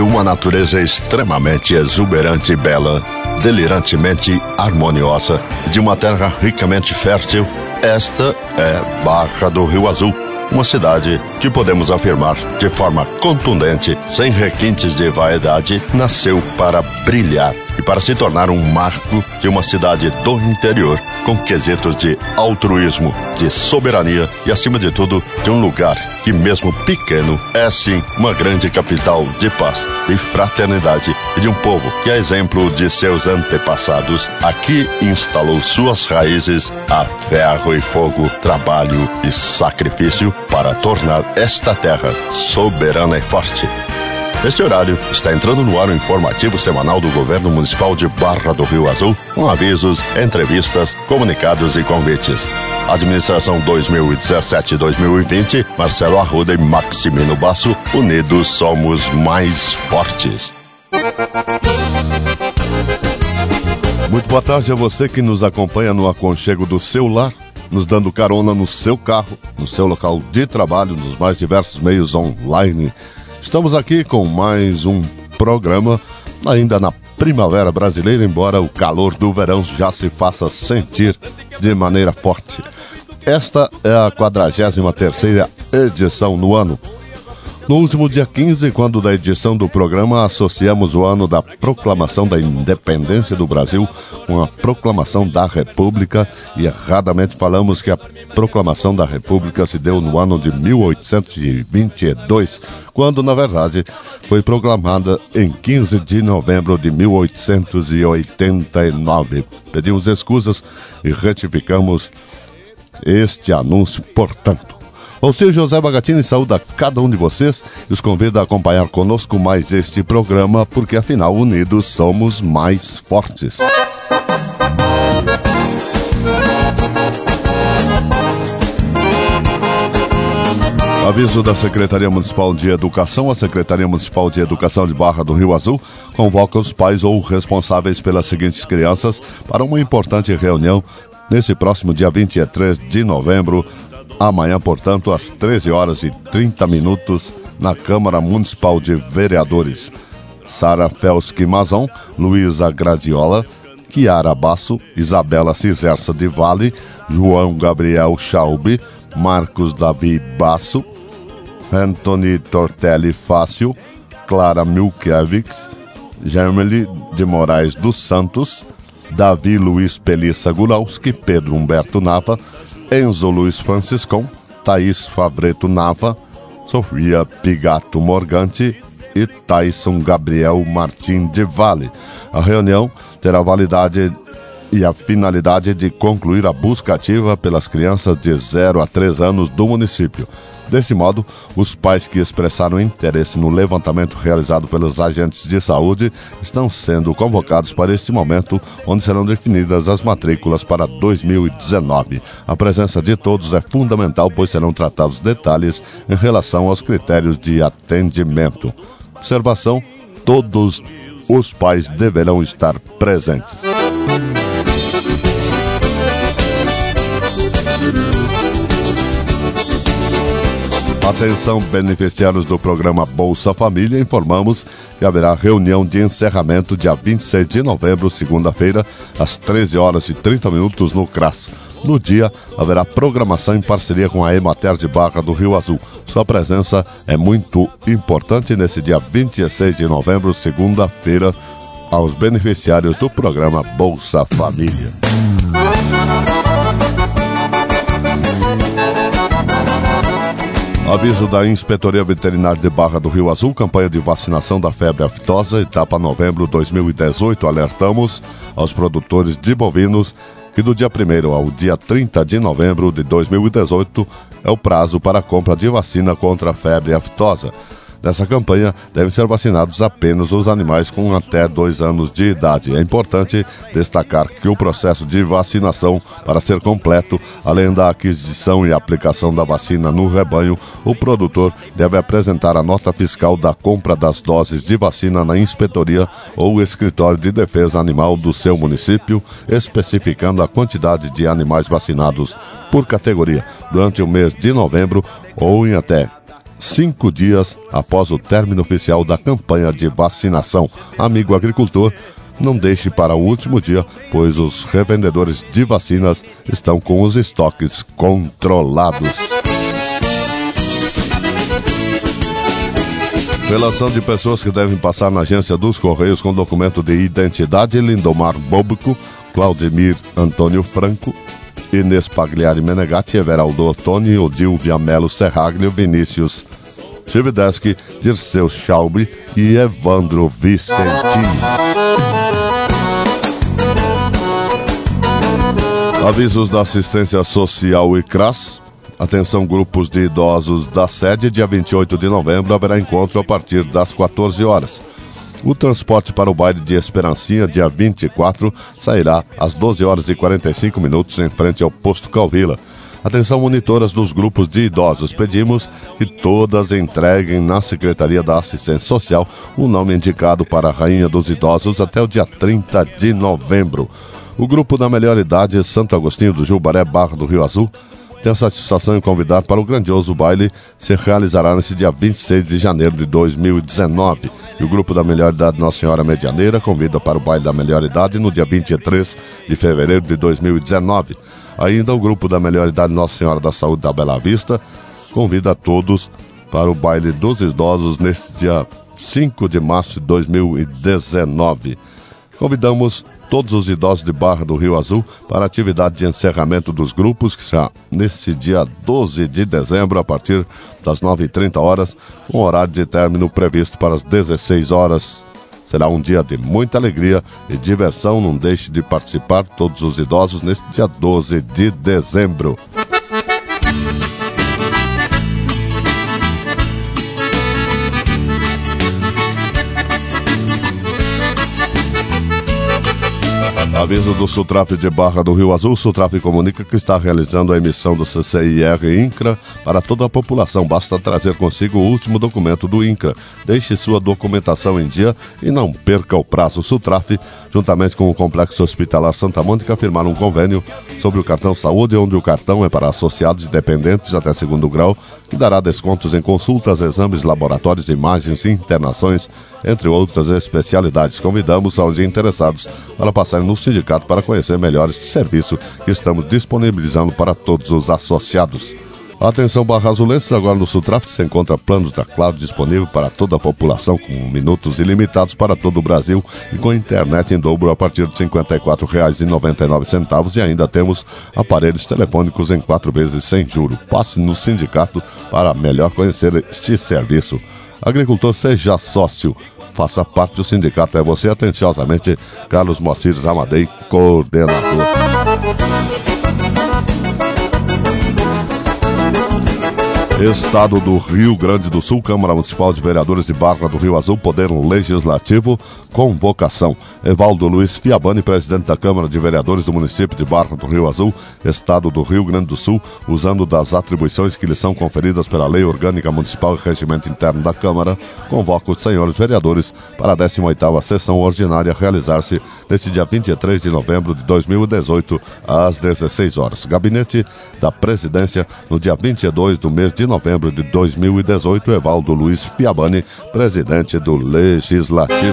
uma natureza extremamente exuberante e bela, delirantemente harmoniosa, de uma terra ricamente fértil, esta é Barra do Rio Azul, uma cidade que podemos afirmar de forma contundente, sem requintes de vaidade, nasceu para brilhar e para se tornar um marco de uma cidade do interior, com quesitos de altruísmo, de soberania e, acima de tudo, de um lugar que, mesmo pequeno, é sim uma grande capital de paz, de fraternidade e de um povo que, a exemplo de seus antepassados, aqui instalou suas raízes a ferro e fogo, trabalho e sacrifício para tornar esta terra soberana e forte. Neste horário, está entrando no ar o informativo semanal do Governo Municipal de Barra do Rio Azul, com avisos, entrevistas, comunicados e convites. Administração 2017-2020, Marcelo Arruda e Maximino Basso, unidos somos mais fortes. Muito boa tarde a você que nos acompanha no aconchego do seu lar, nos dando carona no seu carro, no seu local de trabalho, nos mais diversos meios online. Estamos aqui com mais um programa, ainda na primavera brasileira, embora o calor do verão já se faça sentir de maneira forte. Esta é a 43ª edição no ano. No último dia 15, quando da edição do programa, associamos o ano da proclamação da independência do Brasil com a proclamação da República e erradamente falamos que a proclamação da República se deu no ano de 1822, quando, na verdade, foi proclamada em 15 de novembro de 1889. Pedimos escusas e retificamos este anúncio, portanto. Ou seja, José Bagatini saúda cada um de vocês e os convida a acompanhar conosco mais este programa, porque afinal, unidos somos mais fortes. Aviso da Secretaria Municipal de Educação. A Secretaria Municipal de Educação de Barra do Rio Azul convoca os pais ou responsáveis pelas seguintes crianças para uma importante reunião nesse próximo dia 23 de novembro, amanhã, portanto, às 13h30, na Câmara Municipal de Vereadores. Sara Felski Mazon, Luísa Graziola, Chiara Basso, Isabela Ciserça de Vale, João Gabriel Schaubi, Marcos Davi Basso, Anthony Tortelli Fácil, Clara Milkiewicz, Germeli de Moraes dos Santos, Davi Luiz Pelissa Gulauski, Pedro Humberto Nava, Enzo Luiz Franciscão, Thaís Favreto Nava, Sofia Pigato Morganti e Tyson Gabriel Martim de Vale. A reunião terá validade e a finalidade de concluir a busca ativa pelas crianças de 0 a 3 anos do município. Desse modo, os pais que expressaram interesse no levantamento realizado pelos agentes de saúde estão sendo convocados para este momento, onde serão definidas as matrículas para 2019. A presença de todos é fundamental, pois serão tratados detalhes em relação aos critérios de atendimento. Observação: todos os pais deverão estar presentes. Atenção, beneficiários do programa Bolsa Família, informamos que haverá reunião de encerramento dia 26 de novembro, segunda-feira, às 13h30 no CRAS. No dia, haverá programação em parceria com a Emater de Barra do Rio Azul. Sua presença é muito importante nesse dia 26 de novembro, segunda-feira, aos beneficiários do programa Bolsa Família. Aviso da Inspetoria Veterinária de Barra do Rio Azul, campanha de vacinação da febre aftosa, etapa novembro 2018. Alertamos aos produtores de bovinos que do dia 1º ao dia 30 de novembro de 2018 é o prazo para a compra de vacina contra a febre aftosa. Nessa campanha, devem ser vacinados apenas os animais com até 2 anos de idade. É importante destacar que o processo de vacinação, para ser completo, além da aquisição e aplicação da vacina no rebanho, o produtor deve apresentar a nota fiscal da compra das doses de vacina na inspetoria ou escritório de defesa animal do seu município, especificando a quantidade de animais vacinados por categoria durante o mês de novembro ou em até 5 dias após o término oficial da campanha de vacinação. Amigo agricultor, não deixe para o último dia, pois os revendedores de vacinas estão com os estoques controlados. Relação de pessoas que devem passar na agência dos Correios com documento de identidade: Lindomar Bóbico, Claudemir Antônio Franco, Inês Pagliari Menegatti, Everaldo Ottoni, Odil Viamelo Serraglio, Vinícius Chivideschi, Dirceu Schaub e Evandro Vicentini. Avisos da Assistência Social e CRAS. Atenção, grupos de idosos da sede, dia 28 de novembro haverá encontro a partir das 14 horas. O transporte para o baile de Esperancinha, dia 24, sairá às 12 horas e 45 minutos em frente ao posto Calvila. Atenção, monitoras dos grupos de idosos, pedimos que todas entreguem na Secretaria da Assistência Social o nome indicado para a Rainha dos Idosos até o dia 30 de novembro. O grupo da Melhor Idade, Santo Agostinho do Jubaré, Barra do Rio Azul, tem a satisfação em convidar para o grandioso baile que se realizará nesse dia 26 de janeiro de 2019. E o grupo da Melhor Idade Nossa Senhora Medianeira convida para o baile da Melhor Idade no dia 23 de fevereiro de 2019. Ainda o grupo da Melhor Idade Nossa Senhora da Saúde da Bela Vista convida a todos para o baile dos idosos neste dia 5 de março de 2019. Convidamos todos os idosos de Barra do Rio Azul para a atividade de encerramento dos grupos, que será nesse dia 12 de dezembro, a partir das 9h30, com horário de término previsto para as 16 horas. Será um dia de muita alegria e diversão. Não deixe de participar, todos os idosos, nesse dia 12 de dezembro. Aviso do Sutrap de Barra do Rio Azul. O Sutrap comunica que está realizando a emissão do CCIR INCRA para toda a população. Basta trazer consigo o último documento do INCRA. Deixe sua documentação em dia e não perca o prazo. O Sutrap, juntamente com o Complexo Hospitalar Santa Mônica, firmaram um convênio sobre o cartão saúde, onde o cartão é para associados e dependentes até 2º grau, que dará descontos em consultas, exames, laboratórios, imagens, internações, entre outras especialidades. Convidamos aos interessados para passarem no sindicato para conhecer melhor este serviço que estamos disponibilizando para todos os associados. Atenção, Barra Azulenses, agora no Sutrap se encontra planos da Claro disponível para toda a população, com minutos ilimitados para todo o Brasil e com internet em dobro a partir de R$ 54,99, e ainda temos aparelhos telefônicos em 4 vezes sem juro. Passe no sindicato para melhor conhecer este serviço. Agricultor, seja sócio, faça parte do sindicato. É você, atenciosamente, Carlos Moacir Amadei, coordenador. Estado do Rio Grande do Sul, Câmara Municipal de Vereadores de Barra do Rio Azul, Poder Legislativo, convocação. Evaldo Luiz Fiabani, presidente da Câmara de Vereadores do município de Barra do Rio Azul, Estado do Rio Grande do Sul, usando das atribuições que lhe são conferidas pela Lei Orgânica Municipal e Regimento Interno da Câmara, convoca os senhores vereadores para a 18ª sessão ordinária, realizar-se neste dia 23 de novembro de 2018, às 16 horas. Gabinete da Presidência, no dia 22 do mês de novembro de 2018, Evaldo Luiz Fiabani, presidente do Legislativo.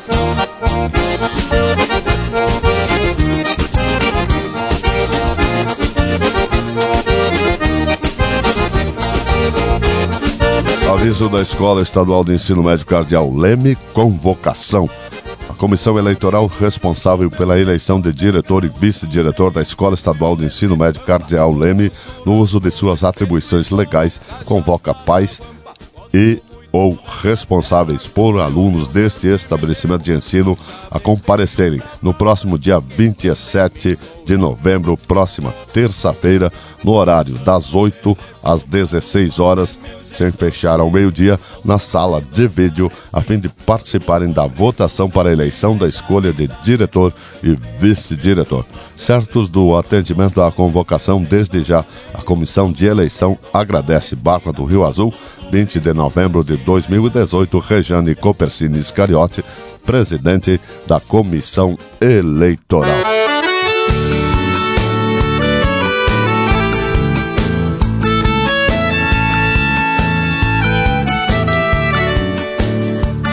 Aviso da Escola Estadual de Ensino Médio Cardeal Leme, convocação. A comissão eleitoral responsável pela eleição de diretor e vice-diretor da Escola Estadual de Ensino Médio Cardeal Leme, no uso de suas atribuições legais, convoca pais e ou responsáveis por alunos deste estabelecimento de ensino a comparecerem no próximo dia 27 de novembro, próxima terça-feira, no horário das 8 às 16 horas, sem fechar ao meio-dia, na sala de vídeo, a fim de participarem da votação para a eleição da escolha de diretor e vice-diretor. Certos do atendimento à convocação, desde já, a Comissão de Eleição agradece. Barra do Rio Azul, 20 de novembro de 2018, Rejane Copercini Iscariote, presidente da Comissão Eleitoral.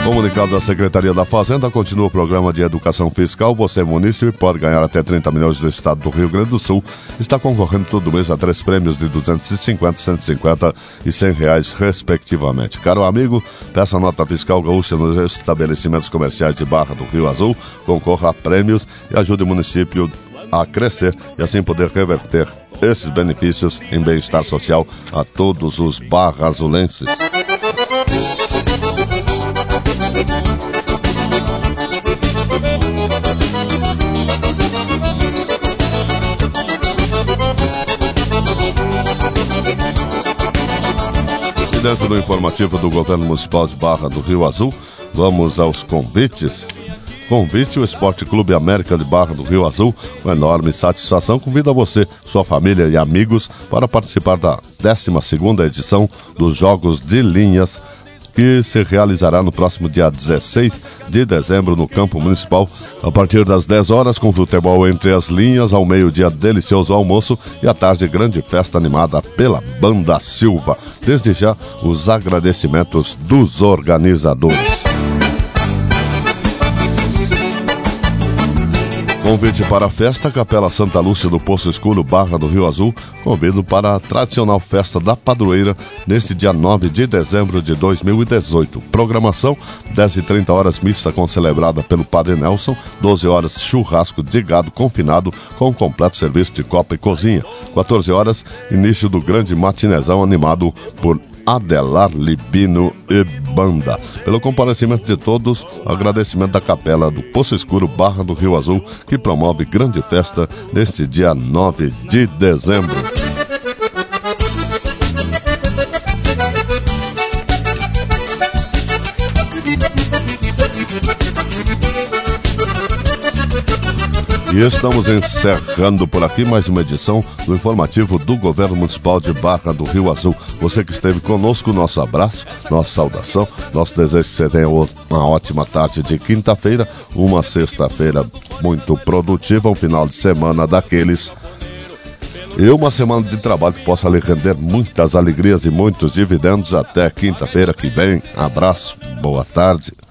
Comunicado da Secretaria da Fazenda, continua o programa de educação fiscal. Você, munícipe, pode ganhar até 30 milhões do estado do Rio Grande do Sul. Está concorrendo todo mês a 3 prêmios de 250, 150 e 100 reais, respectivamente. Caro amigo, peça nota fiscal gaúcha nos estabelecimentos comerciais de Barra do Rio Azul, concorra a prêmios e ajude o município a crescer e assim poder reverter esses benefícios em bem-estar social a todos os barrazulenses. E dentro do informativo do Governo Municipal de Barra do Rio Azul, vamos aos convites. Convite o Esporte Clube América de Barra do Rio Azul, com enorme satisfação, convida você, sua família e amigos para participar da 12ª edição dos Jogos de Linhas, que se realizará no próximo dia 16 de dezembro no Campo Municipal, a partir das 10 horas, com futebol entre as linhas, ao meio-dia delicioso almoço e à tarde grande festa animada pela Banda Silva. Desde já, os agradecimentos dos organizadores. Convite para a festa Capela Santa Lúcia do Poço Escuro, Barra do Rio Azul. Convido para a tradicional festa da padroeira neste dia 9 de dezembro de 2018. Programação: 10h30 missa concelebrada pelo Padre Nelson, 12 horas churrasco de gado confinado com completo serviço de copa e cozinha. 14 horas início do grande matinezão animado por Adelar Libino e Banda. Pelo comparecimento de todos, agradecimento da Capela do Poço Escuro, Barra do Rio Azul, que promove grande festa neste dia 9 de dezembro. E estamos encerrando por aqui mais uma edição do informativo do Governo Municipal de Barra do Rio Azul. Você que esteve conosco, nosso abraço, nossa saudação, nosso desejo que você tenha uma ótima tarde de quinta-feira, uma sexta-feira muito produtiva, um final de semana daqueles e uma semana de trabalho que possa lhe render muitas alegrias e muitos dividendos. Até quinta-feira que vem. Abraço, boa tarde.